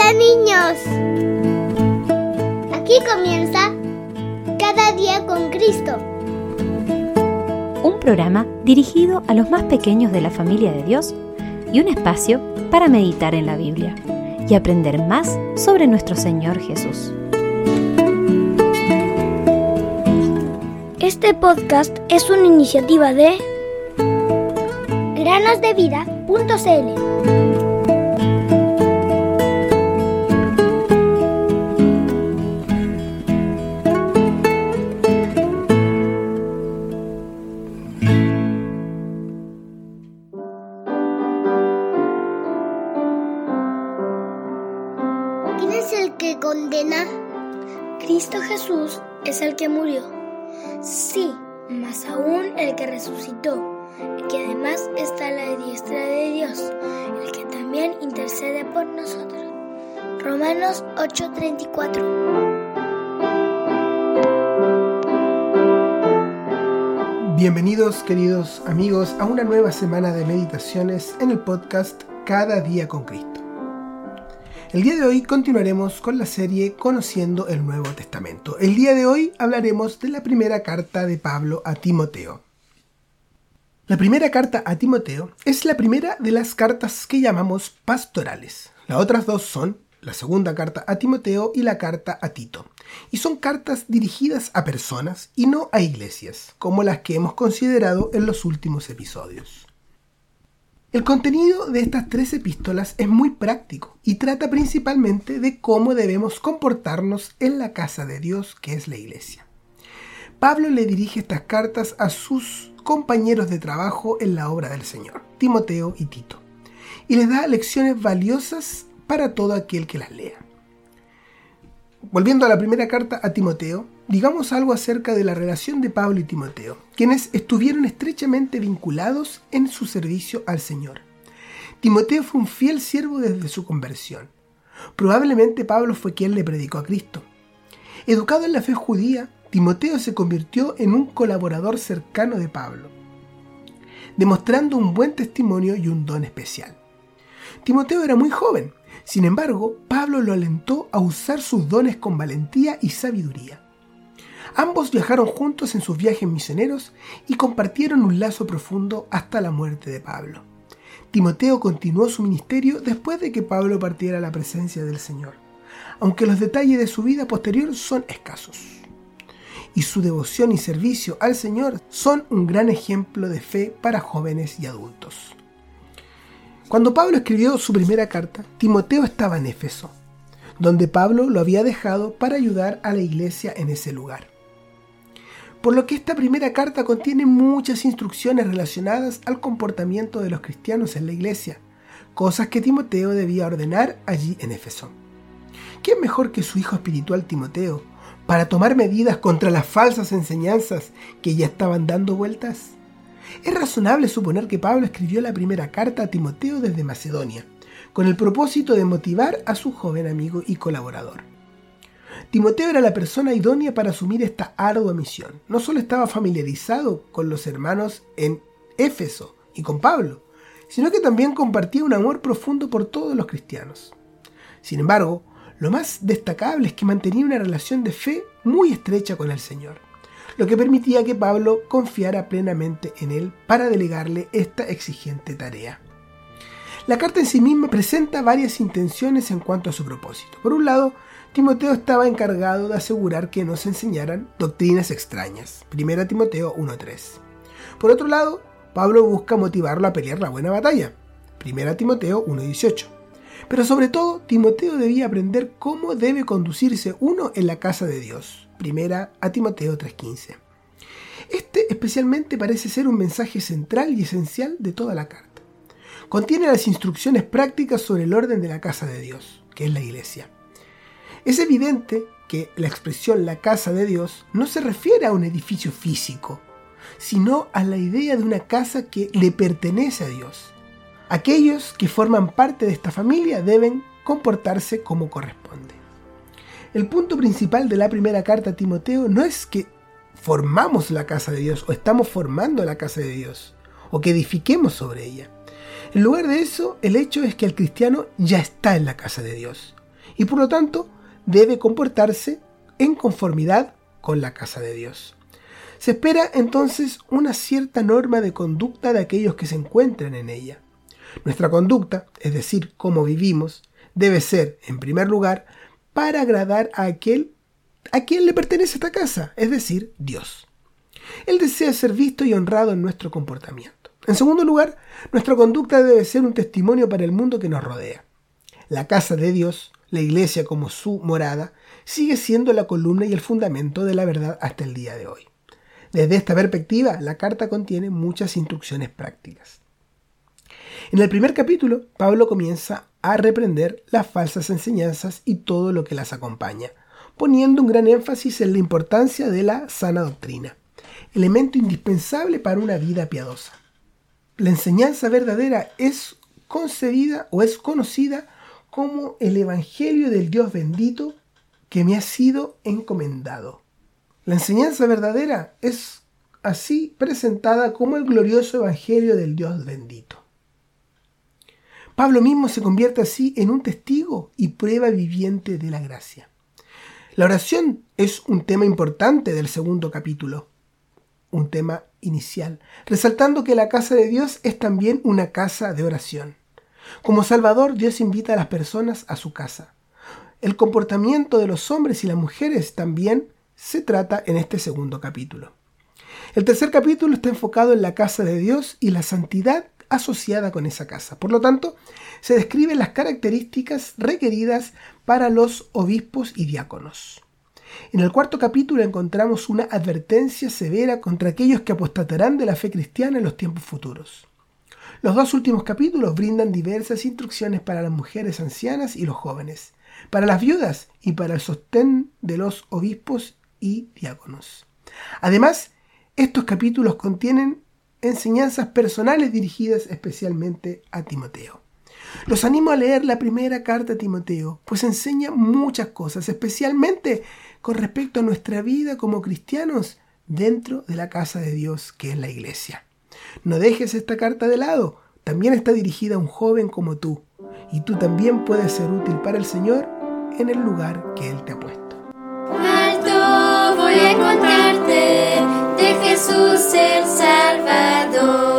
Hola niños, aquí comienza Cada día con Cristo, un programa dirigido a los más pequeños de la familia de Dios y un espacio para meditar en la Biblia y aprender más sobre nuestro Señor Jesús. Este podcast es una iniciativa de granosdevida.cl. ¿Quién es el que condena? Cristo Jesús es el que murió. Sí, más aún el que resucitó, el que además está a la diestra de Dios, el que también intercede por nosotros. Romanos 8:34. Bienvenidos, queridos amigos, a una nueva semana de meditaciones en el podcast Cada día con Cristo. El día de hoy continuaremos con la serie Conociendo el Nuevo Testamento. El día de hoy hablaremos de la primera carta de Pablo a Timoteo. La primera carta a Timoteo es la primera de las cartas que llamamos pastorales. Las otras dos son la segunda carta a Timoteo y la carta a Tito. Y son cartas dirigidas a personas y no a iglesias, como las que hemos considerado en los últimos episodios. El contenido de estas 3 epístolas es muy práctico y trata principalmente de cómo debemos comportarnos en la casa de Dios, que es la iglesia. Pablo le dirige estas cartas a sus compañeros de trabajo en la obra del Señor, Timoteo y Tito, y les da lecciones valiosas para todo aquel que las lea. Volviendo a la primera carta a Timoteo, digamos algo acerca de la relación de Pablo y Timoteo, quienes estuvieron estrechamente vinculados en su servicio al Señor. Timoteo fue un fiel siervo desde su conversión. Probablemente Pablo fue quien le predicó a Cristo. Educado en la fe judía, Timoteo se convirtió en un colaborador cercano de Pablo, demostrando un buen testimonio y un don especial. Timoteo era muy joven. Sin embargo, Pablo lo alentó a usar sus dones con valentía y sabiduría. Ambos viajaron juntos en sus viajes misioneros y compartieron un lazo profundo hasta la muerte de Pablo. Timoteo continuó su ministerio después de que Pablo partiera a la presencia del Señor, aunque los detalles de su vida posterior son escasos. Y su devoción y servicio al Señor son un gran ejemplo de fe para jóvenes y adultos. Cuando Pablo escribió su primera carta, Timoteo estaba en Éfeso, donde Pablo lo había dejado para ayudar a la iglesia en ese lugar. Por lo que esta primera carta contiene muchas instrucciones relacionadas al comportamiento de los cristianos en la iglesia, cosas que Timoteo debía ordenar allí en Éfeso. ¿Quién mejor que su hijo espiritual Timoteo para tomar medidas contra las falsas enseñanzas que ya estaban dando vueltas? Es razonable suponer que Pablo escribió la primera carta a Timoteo desde Macedonia, con el propósito de motivar a su joven amigo y colaborador. Timoteo era la persona idónea para asumir esta ardua misión. No solo estaba familiarizado con los hermanos en Éfeso y con Pablo, sino que también compartía un amor profundo por todos los cristianos. Sin embargo, lo más destacable es que mantenía una relación de fe muy estrecha con el Señor, lo que permitía que Pablo confiara plenamente en él para delegarle esta exigente tarea. La carta en sí misma presenta varias intenciones en cuanto a su propósito. Por un lado, Timoteo estaba encargado de asegurar que no se enseñaran doctrinas extrañas. 1 Timoteo 1:3. Por otro lado, Pablo busca motivarlo a pelear la buena batalla. 1 Timoteo 1:18. Pero sobre todo, Timoteo debía aprender cómo debe conducirse uno en la casa de Dios. 1 Timoteo 3:15. Este especialmente parece ser un mensaje central y esencial de toda la carta. Contiene las instrucciones prácticas sobre el orden de la casa de Dios, que es la iglesia. Es evidente que la expresión la casa de Dios no se refiere a un edificio físico, sino a la idea de una casa que le pertenece a Dios. Aquellos que forman parte de esta familia deben comportarse como corresponde. El punto principal de la primera carta a Timoteo no es que formamos la casa de Dios o estamos formando la casa de Dios o que edifiquemos sobre ella. En lugar de eso, el hecho es que el cristiano ya está en la casa de Dios y por lo tanto debe comportarse en conformidad con la casa de Dios. Se espera entonces una cierta norma de conducta de aquellos que se encuentran en ella. Nuestra conducta, es decir, cómo vivimos, debe ser, en primer lugar, para agradar a aquel a quien le pertenece esta casa, es decir, Dios. Él desea ser visto y honrado en nuestro comportamiento. En segundo lugar, nuestra conducta debe ser un testimonio para el mundo que nos rodea. La casa de Dios, la iglesia como su morada, sigue siendo la columna y el fundamento de la verdad hasta el día de hoy. Desde esta perspectiva, la carta contiene muchas instrucciones prácticas. En el primer capítulo, Pablo comienza a reprender las falsas enseñanzas y todo lo que las acompaña, poniendo un gran énfasis en la importancia de la sana doctrina, elemento indispensable para una vida piadosa. La enseñanza verdadera es concebida o es conocida como el Evangelio del Dios bendito que me ha sido encomendado. La enseñanza verdadera es así presentada como el glorioso Evangelio del Dios bendito. Pablo mismo se convierte así en un testigo y prueba viviente de la gracia. La oración es un tema importante del segundo capítulo, un tema inicial, resaltando que la casa de Dios es también una casa de oración. Como Salvador, Dios invita a las personas a su casa. El comportamiento de los hombres y las mujeres también se trata en este segundo capítulo. El tercer capítulo está enfocado en la casa de Dios y la santidad asociada con esa casa. Por lo tanto, se describen las características requeridas para los obispos y diáconos. En el cuarto capítulo encontramos una advertencia severa contra aquellos que apostatarán de la fe cristiana en los tiempos futuros. Los dos últimos capítulos brindan diversas instrucciones para las mujeres ancianas y los jóvenes, para las viudas y para el sostén de los obispos y diáconos. Además, estos capítulos contienen enseñanzas personales dirigidas especialmente a Timoteo. Los animo a leer la primera carta a Timoteo, pues enseña muchas cosas, especialmente con respecto a nuestra vida como cristianos dentro de la casa de Dios que es la iglesia. No dejes esta carta de lado, también está dirigida a un joven como tú, y tú también puedes ser útil para el Señor en el lugar que Él te ha puesto. Alto voy a contarte de Jesús el Salvador.